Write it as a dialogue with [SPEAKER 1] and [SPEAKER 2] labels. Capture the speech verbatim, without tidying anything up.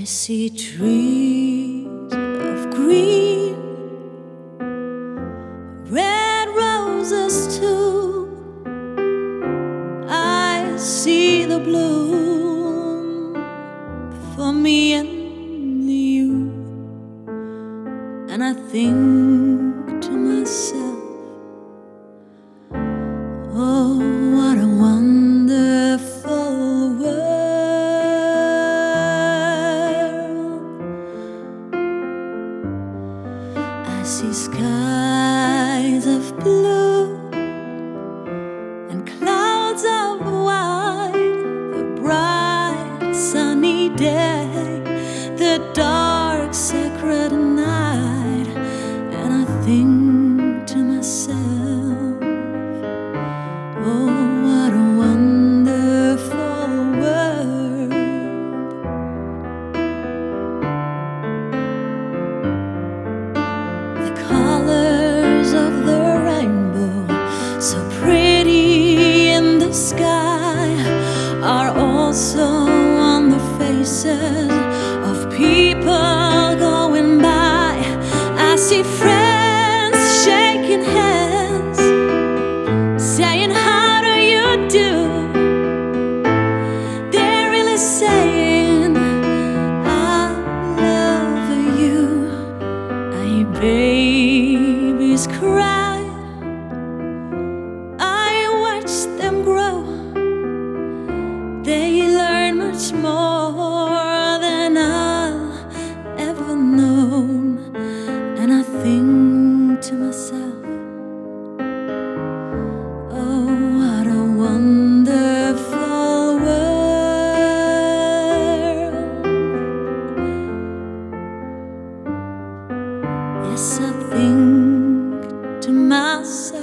[SPEAKER 1] I see trees of green, red roses too. I see the bloom for me and you, and I think to myself, oh, what a wonderful world. I see skies of blue and clouds of white, the bright sunny day, the dark sacred night, and I think to myself, oh, what a wonderful world. The colors of the rainbow, so pretty in the sky, are also on the faces of people going by. I see friends shaking hands, saying, how do you do? They're really saying, I love you. I hear babies cry, I watch them grow. They learn much more than I'll ever known, and I think to myself, oh, what a wonderful world. Yes, I think to myself,